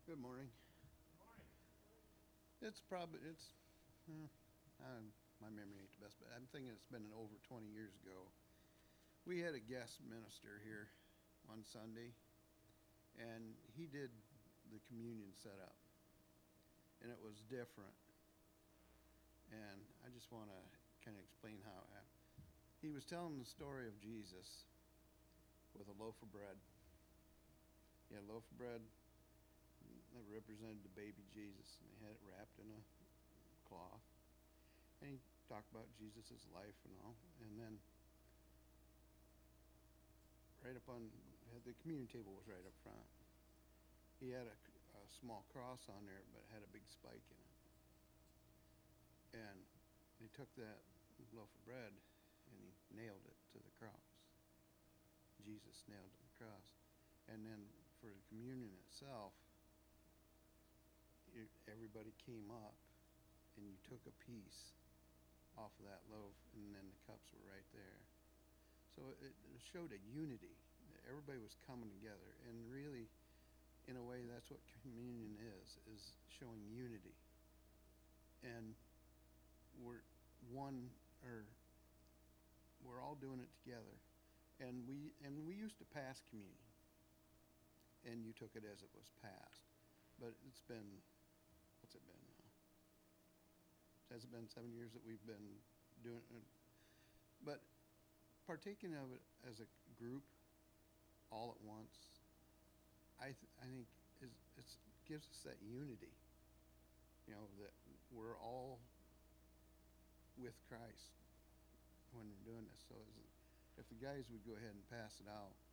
Good morning. It's probably uh, my memory ain't the best, but I'm thinking it's been over 20 years ago. We had a guest minister here on Sunday, and he did the communion setup, and it was different. And I just want to kind of explain how it happened. He was telling the story of Jesus with a loaf of bread. He had a loaf of bread that represented the baby Jesus, and they had it wrapped in a cloth. And he talked about Jesus' life and all. And then right up on the communion table was right up front. He had a small cross on there, but it had a big spike in it. And he took that loaf of bread and he nailed it to the cross. Jesus nailed it to the cross. And then for the communion itself, everybody came up and you took a piece off of that loaf, and then the cups were right there. So it showed a unity. Everybody was coming together, and really, in a way, that's what communion is showing unity. And we're one, or we're all doing it together. And we used to pass communion, and you took it as it was passed. But it's been, what's it been now? Has it been 7 years that we've been doing it? But partaking of it as a group, all at once, I think it gives us that unity. You know, that we're all with Christ when we're doing this. So if the guys would go ahead and pass it out.